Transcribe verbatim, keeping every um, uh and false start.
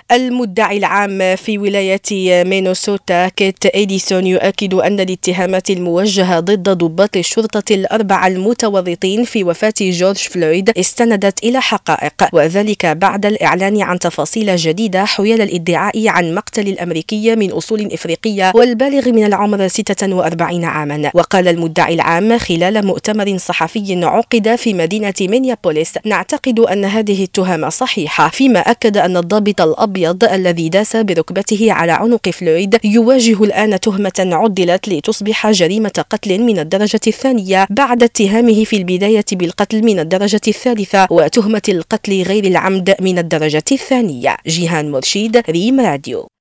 المدعي العام في ولاية مينيسوتا كيت إديسون يؤكد أن الاتهامات الموجهة ضد ضباط الشرطة الأربعة المتورطين في وفاة جورج فلويد استندت إلى حقائق، وذلك بعد الإعلان عن تفاصيل جديدة حيال الادعاء عن مقتل الأمريكي من أصول إفريقية والبالغ من العمر ستة وأربعين عاما. وقال المدعي العام خلال مؤتمر صحفي عقد في مدينة مينيابوليس: نعتقد أن هذه التهمة صحيحة، فيما أكد أن الضابط الأبيض الذي داس بركبته على عنق فلويد يواجه الآن تهمة عدلت لتصبح جريمة قتل من الدرجة الثانية بعد اتهامه في البداية بالقتل من الدرجة الثالثة وتهمة القتل غير العمد من الدرجة الثانية. جيهان مرشيد، ريم راديو.